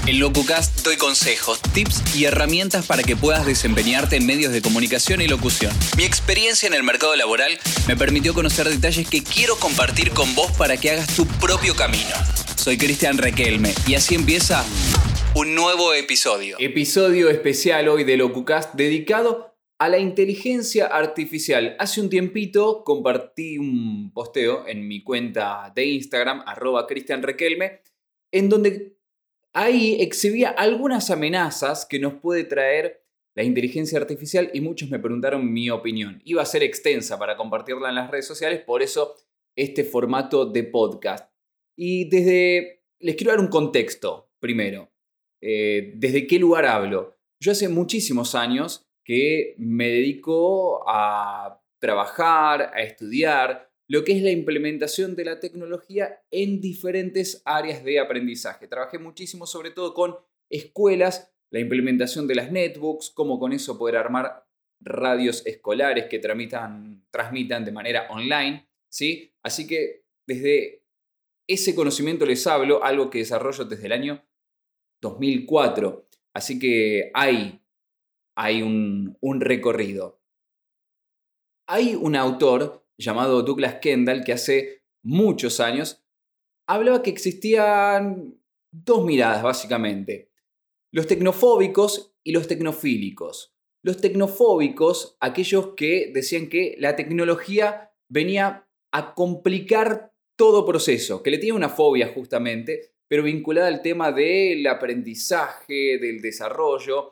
En LocuCast doy consejos, tips y herramientas para que puedas desempeñarte en medios de comunicación y locución. Mi experiencia en el mercado laboral me permitió conocer detalles que quiero compartir con vos para que hagas tu propio camino. Soy Cristian Requelme y así empieza un nuevo episodio. Episodio especial hoy de LocuCast dedicado a la inteligencia artificial. Hace un tiempito compartí un posteo en mi cuenta de Instagram, @CristianRequelme, en donde ahí exhibía algunas amenazas que nos puede traer la inteligencia artificial y muchos me preguntaron mi opinión. Iba a ser extensa para compartirla en las redes sociales, por eso este formato de podcast. Y les quiero dar un contexto primero. ¿Desde qué lugar hablo? Yo hace muchísimos años que me dedico a trabajar, a estudiar lo que es la implementación de la tecnología en diferentes áreas de aprendizaje. Trabajé muchísimo sobre todo con escuelas, la implementación de las netbooks, cómo con eso poder armar radios escolares que transmitan de manera online, ¿sí? Así que desde ese conocimiento les hablo, algo que desarrollo desde el año 2004. Así que hay un recorrido. Hay un autor llamado Douglas Kendall que hace muchos años hablaba que existían dos miradas básicamente. Los tecnofóbicos y los tecnofílicos. Los tecnofóbicos, aquellos que decían que la tecnología venía a complicar todo proceso, que le tenía una fobia justamente, pero vinculada al tema del aprendizaje, del desarrollo,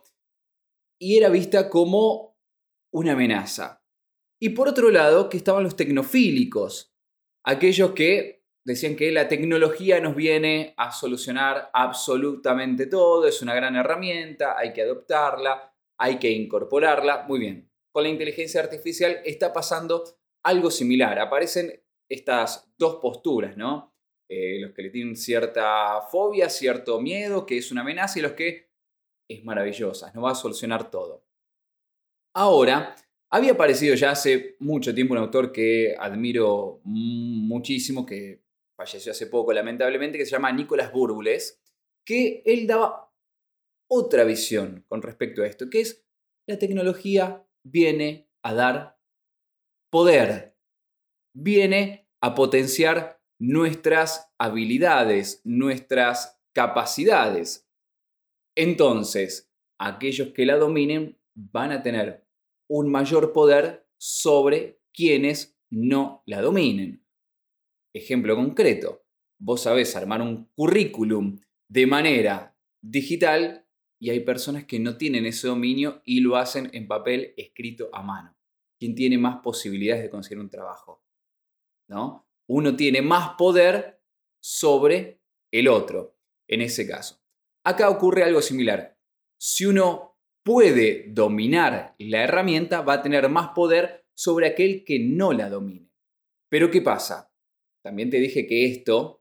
y era vista como una amenaza. Y por otro lado, que estaban los tecnofílicos, aquellos que decían que la tecnología nos viene a solucionar absolutamente todo, es una gran herramienta, hay que adoptarla, hay que incorporarla. Muy bien, con la inteligencia artificial está pasando algo similar. Aparecen estas dos posturas, ¿no? Los que le tienen cierta fobia, cierto miedo, que es una amenaza, y los que es maravillosa, nos va a solucionar todo. Ahora, había aparecido ya hace mucho tiempo un autor que admiro muchísimo, que falleció hace poco lamentablemente, que se llama Nicolás Bourboulez, que él daba otra visión con respecto a esto, que es la tecnología viene a dar poder, viene a potenciar nuestras habilidades, nuestras capacidades. Entonces, aquellos que la dominen van a tener un mayor poder sobre quienes no la dominen. Ejemplo concreto, vos sabés armar un currículum de manera digital y hay personas que no tienen ese dominio y lo hacen en papel escrito a mano. ¿Quién tiene más posibilidades de conseguir un trabajo? ¿No? Uno tiene más poder sobre el otro, en ese caso. Acá ocurre algo similar. Si uno puede dominar la herramienta, va a tener más poder sobre aquel que no la domine. Pero ¿qué pasa? También te dije que esto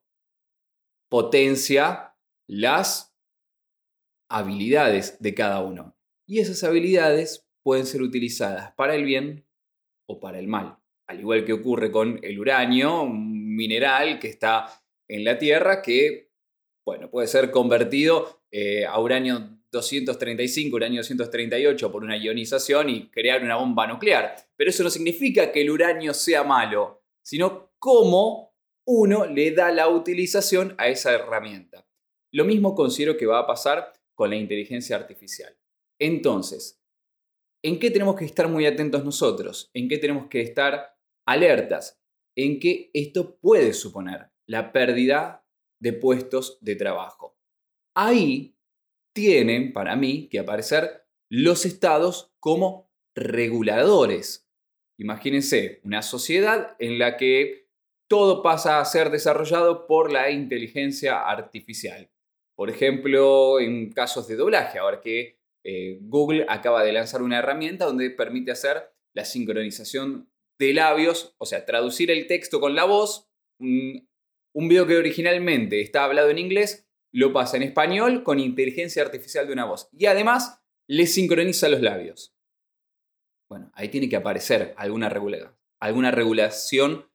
potencia las habilidades de cada uno. Y esas habilidades pueden ser utilizadas para el bien o para el mal. Al igual que ocurre con el uranio, un mineral que está en la Tierra que, bueno, puede ser convertido a uranio 235, uranio 238 por una ionización y crear una bomba nuclear. Pero eso no significa que el uranio sea malo, sino cómo uno le da la utilización a esa herramienta. Lo mismo considero que va a pasar con la inteligencia artificial. Entonces, ¿en qué tenemos que estar muy atentos nosotros? ¿En qué tenemos que estar alertas? En que esto puede suponer la pérdida de puestos de trabajo. Ahí tienen, para mí, que aparecer los estados como reguladores. Imagínense una sociedad en la que todo pasa a ser desarrollado por la inteligencia artificial. Por ejemplo, en casos de doblaje, ahora que Google acaba de lanzar una herramienta donde permite hacer la sincronización de labios, o sea, traducir el texto con la voz. Un video que originalmente está hablado en inglés, lo pasa en español con inteligencia artificial de una voz. Y además, le sincroniza los labios. Bueno, ahí tiene que aparecer alguna regulación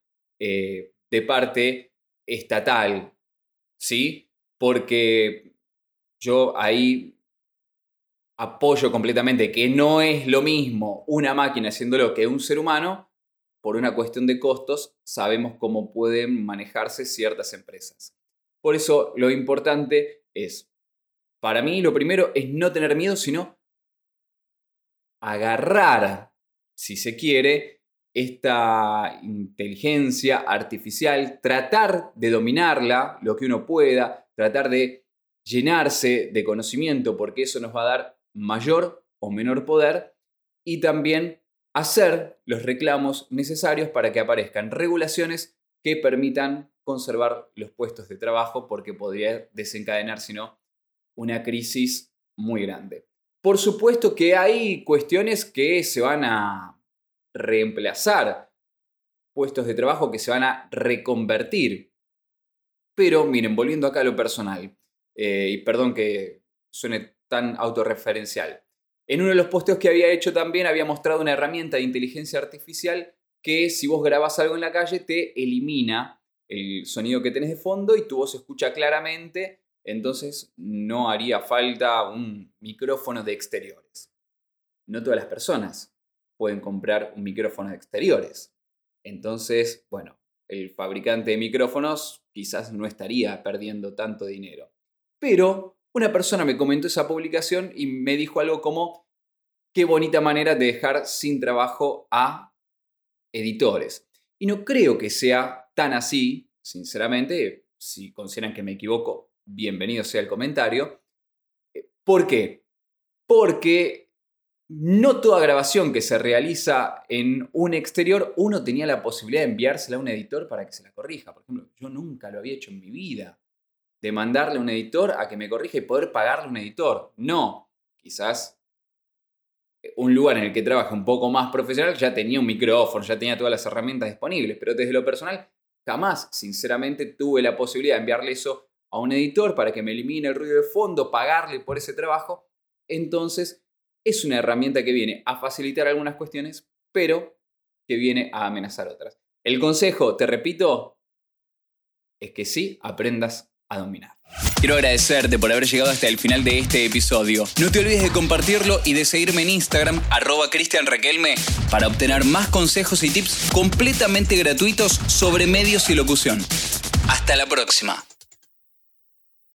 de parte estatal, ¿sí? Porque yo ahí apoyo completamente que no es lo mismo una máquina haciéndolo que un ser humano. Por una cuestión de costos, sabemos cómo pueden manejarse ciertas empresas. Por eso lo importante es, para mí lo primero es no tener miedo, sino agarrar, si se quiere, esta inteligencia artificial, tratar de dominarla lo que uno pueda, tratar de llenarse de conocimiento porque eso nos va a dar mayor o menor poder y también hacer los reclamos necesarios para que aparezcan regulaciones que permitan conservar los puestos de trabajo porque podría desencadenar, si no, una crisis muy grande. Por supuesto que hay cuestiones que se van a reemplazar, puestos de trabajo que se van a reconvertir. Pero miren, volviendo acá a lo personal, y perdón que suene tan autorreferencial, en uno de los posteos que había hecho también había mostrado una herramienta de inteligencia artificial que si vos grabás algo en la calle te elimina el sonido que tenés de fondo y tu voz se escucha claramente, entonces no haría falta un micrófono de exteriores. No todas las personas pueden comprar un micrófono de exteriores. Entonces, bueno, el fabricante de micrófonos quizás no estaría perdiendo tanto dinero. Pero una persona me comentó esa publicación y me dijo algo como: qué bonita manera de dejar sin trabajo a editores. Y no creo que sea tan así, sinceramente. Si consideran que me equivoco, bienvenido sea el comentario. ¿Por qué? Porque no toda grabación que se realiza en un exterior, uno tenía la posibilidad de enviársela a un editor para que se la corrija. Por ejemplo, yo nunca lo había hecho en mi vida, de mandarle a un editor a que me corrija y poder pagarle a un editor. No, quizás un lugar en el que trabaja un poco más profesional ya tenía un micrófono, ya tenía todas las herramientas disponibles, pero desde lo personal jamás, sinceramente, tuve la posibilidad de enviarle eso a un editor para que me elimine el ruido de fondo, pagarle por ese trabajo. Entonces, es una herramienta que viene a facilitar algunas cuestiones, pero que viene a amenazar otras. El consejo, te repito, es que sí aprendas a dominar. Quiero agradecerte por haber llegado hasta el final de este episodio. No te olvides de compartirlo y de seguirme en Instagram, @CristianRaquelme, para obtener más consejos y tips completamente gratuitos sobre medios y locución. Hasta la próxima.